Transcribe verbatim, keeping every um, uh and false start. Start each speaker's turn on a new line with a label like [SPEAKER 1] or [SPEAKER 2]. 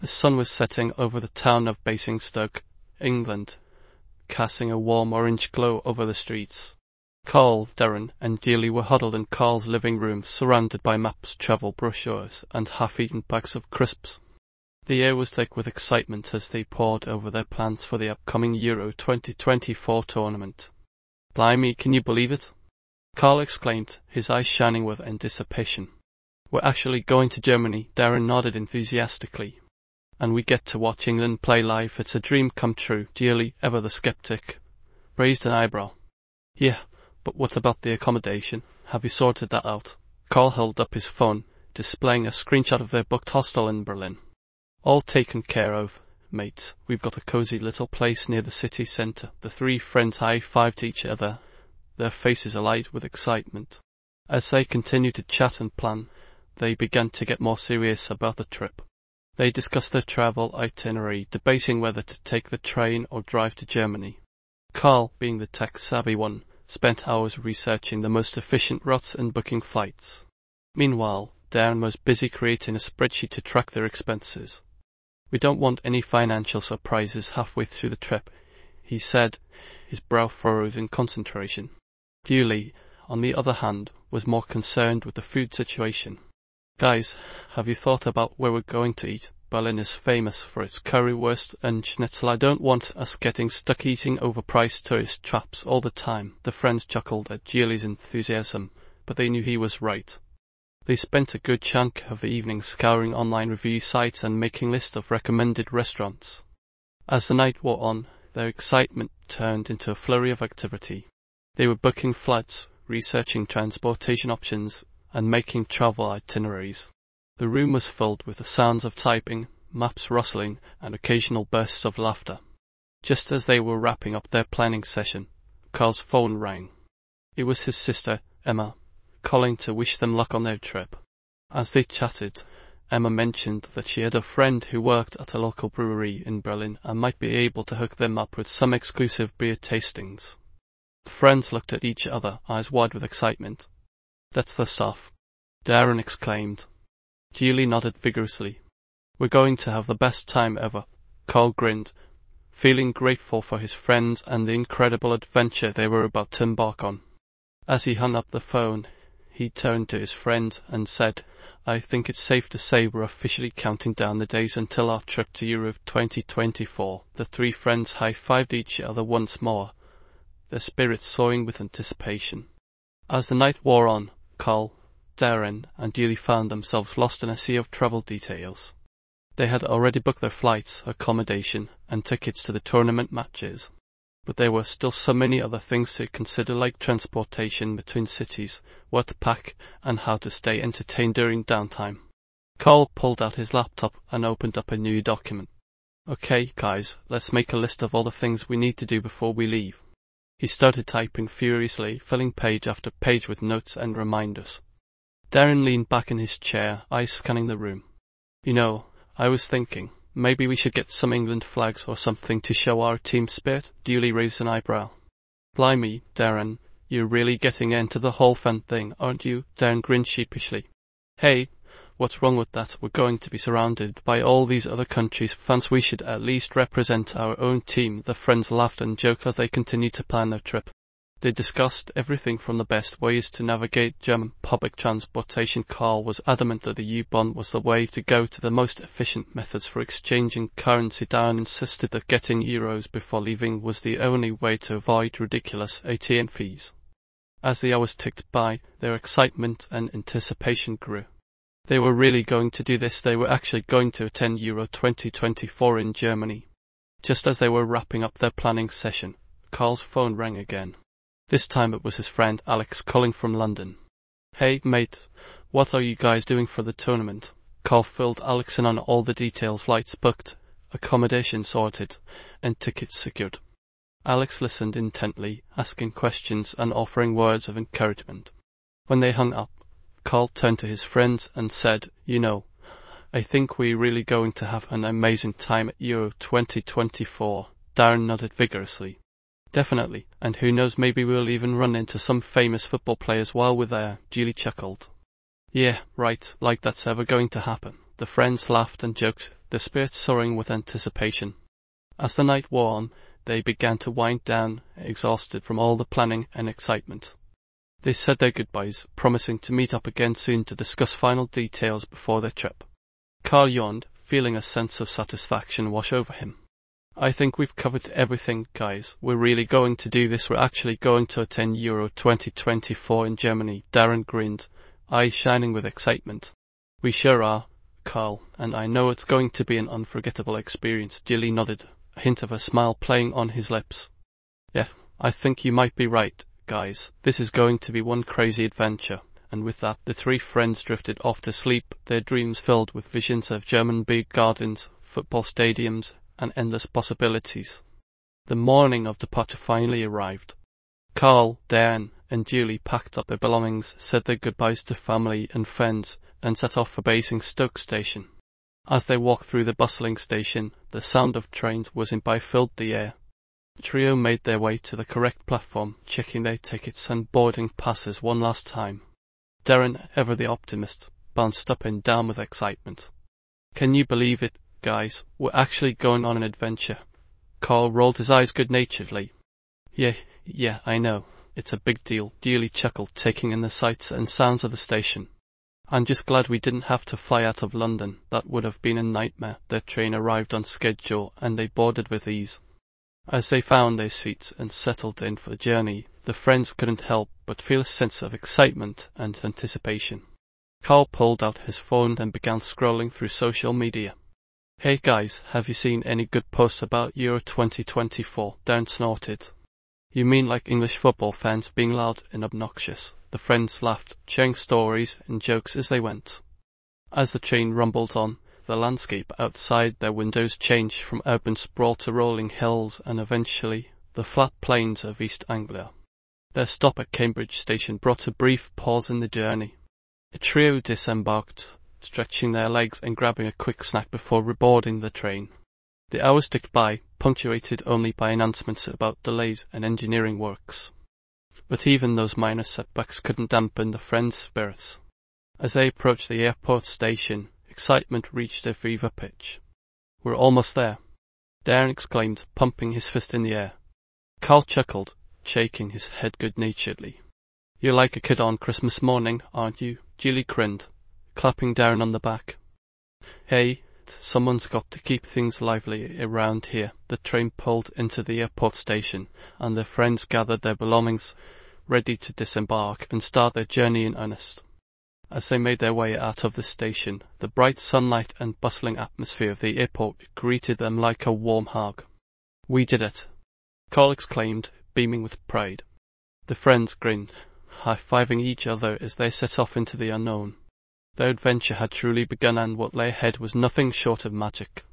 [SPEAKER 1] The sun was setting over the town of Basingstoke, England, casting a warm orange glow over the streets. Carl, Darren, and Julie were huddled in Carl's living room, surrounded by maps, travel brochures, and half-eaten bags of crisps. The air was thick with excitement as they pored over their plans for the upcoming Euro twenty twenty-four tournament. "Blimey, can you believe it?" Carl exclaimed, his eyes shining with anticipation. "We're actually going to Germany," Darren nodded enthusiastically. "And we get to watch England play live. It's a dream come true." Julie, ever the skeptic, raised an eyebrow. "Yeah, but what about the accommodation? Have you sorted that out?" Carl held up his phone, displaying a screenshot of their booked hostel in Berlin. "All taken care of, mate. We've got a cozy little place near the city centre." The three friends high-fived each other, their faces alight with excitement. As they continued to chat and plan, they began to get more serious about the trip. They discussed their travel itinerary, debating whether to take the train or drive to Germany. Carl, being the tech-savvy one, spent hours researching the most efficient routes and booking flights. Meanwhile, Darren was busy creating a spreadsheet to track their expenses. "We don't want any financial surprises halfway through the trip," he said, his brow furrowed in concentration. Julie, on the other hand, was more concerned with the food situation. "Guys, have you thought about where we're going to eat? Berlin is famous for its currywurst and schnitzel. I don't want us getting stuck eating overpriced tourist traps all the time." The friends chuckled at Julie's enthusiasm, but they knew he was right. They spent a good chunk of the evening scouring online review sites and making lists of recommended restaurants. As the night wore on, their excitement turned into a flurry of activity. They were booking flights, researching transportation options, and making travel itineraries. The room was filled with the sounds of typing, maps rustling, and occasional bursts of laughter. Just as they were wrapping up their planning session, Carl's phone rang. It was his sister, Emma, calling to wish them luck on their trip. As they chatted, Emma mentioned that she had a friend who worked at a local brewery in Berlin and might be able to hook them up with some exclusive beer tastings. The friends looked at each other, eyes wide with excitement. "That's the stuff," Darren exclaimed. Julie nodded vigorously. "We're going to have the best time ever." Carl grinned, feeling grateful for his friends and the incredible adventure they were about to embark on. As he hung up the phone, he turned to his friend and said, "I think it's safe to say we're officially counting down the days until our trip to Euro twenty twenty-four. The three friends high-fived each other once more, their spirits soaring with anticipation. As the night wore on, Carl, Darren, and Julie found themselves lost in a sea of travel details. They had already booked their flights, accommodation, and tickets to the tournament matches. But there were still so many other things to consider, like transportation between cities, what to pack, and how to stay entertained during downtime. Carl pulled out his laptop and opened up a new document. "Okay, guys, let's make a list of all the things we need to do before we leave." He started typing furiously, filling page after page with notes and reminders. Darren leaned back in his chair, eyes scanning the room. "You know, I was thinking, maybe we should get some England flags or something to show our team spirit." Julie raised an eyebrow. "Blimey, Darren, you're really getting into the whole fan thing, aren't you?" Darren grinned sheepishly. "Hey, what's wrong with that? We're going to be surrounded by all these other countries' fans. We should at least represent our own team." The friends laughed and joked as they continued to plan their trip. They discussed everything from the best ways to navigate German public transportation. Carl was adamant that the U-Bahn was the way to go to the most efficient methods for exchanging currency. Darren insisted that getting euros before leaving was the only way to avoid ridiculous A T M fees. As the hours ticked by, their excitement and anticipation grew. They were really going to do this. They were actually going to attend Euro twenty twenty-four in Germany. Just as they were wrapping up their planning session, Carl's phone rang again. This time it was his friend Alex calling from London. "Hey, mate, what are you guys doing for the tournament?" Carl filled Alex in on all the details: flights booked, accommodation sorted, and tickets secured. Alex listened intently, asking questions and offering words of encouragement. When they hung up, Carl turned to his friends and said, "You know, I think we're really going to have an amazing time at Euro twenty twenty-four." Darren nodded vigorously. "Definitely, and who knows, maybe we'll even run into some famous football players while we're there." Julie chuckled. "Yeah, right, like that's ever going to happen." The friends laughed and joked, their spirits soaring with anticipation. As the night wore on, they began to wind down, exhausted from all the planning and excitement. They said their goodbyes, promising to meet up again soon to discuss final details before their trip. Carl yawned, feeling a sense of satisfaction wash over him. I think we've covered everything, guys. We're really going to do this. We're actually going to attend Euro twenty twenty-four in Germany. Darren grinned, eyes shining with excitement. We sure are, Carl, and I know it's going to be an unforgettable experience. Gilly nodded, a hint of a smile playing on his lips. Yeah, I think you might be right, guys. This is going to be one crazy adventure. And with that, the three friends drifted off to sleep, their dreams filled with visions of German beer gardens, football stadiums, and endless possibilities. The morning of departure finally arrived. Carl, Darren, and Julie packed up their belongings, said their goodbyes to family and friends, and set off for Basingstoke station. As they walked through the bustling station, the sound of trains whizzing by filled the air. The trio made their way to the correct platform, checking their tickets and boarding passes one last time. Darren, ever the optimist, bounced up and down with excitement. Can you believe it, guys? We're actually going on an adventure. Carl rolled his eyes good-naturedly. Yeah, yeah, I know. It's a big deal. Julie chuckled, taking in the sights and sounds of the station. I'm just glad we didn't have to fly out of London. That would have been a nightmare. Their train arrived on schedule, and they boarded with ease. As they found their seats and settled in for the journey, the friends couldn't help but feel a sense of excitement and anticipation. Carl pulled out his phone and began scrolling through social media. Hey guys, have you seen any good posts about Euro twenty twenty-four? Darren snorted. You mean like English football fans being loud and obnoxious? The friends laughed, sharing stories and jokes as they went. As the train rumbled on, the landscape outside their windows changed from urban sprawl to rolling hills and eventually the flat plains of East Anglia. Their stop at Cambridge station brought a brief pause in the journey. The trio disembarked, stretching their legs and grabbing a quick snack before reboarding the train. The hours ticked by, punctuated only by announcements about delays and engineering works. But even those minor setbacks couldn't dampen the friends' spirits. As they approached the airport station, excitement reached a fever pitch. We're almost there, Darren exclaimed, pumping his fist in the air. Carl chuckled, shaking his head good-naturedly. You're like a kid on Christmas morning, aren't you? Julie grinned, clapping Darren on the back. Hey, someone's got to keep things lively around here. The train pulled into the airport station, and their friends gathered their belongings, ready to disembark and start their journey in earnest. As they made their way out of the station, the bright sunlight and bustling atmosphere of the airport greeted them like a warm hug. We did it, Carl exclaimed, beaming with pride. The friends grinned, high-fiving each other as they set off into the unknown. Their adventure had truly begun, and what lay ahead was nothing short of magic.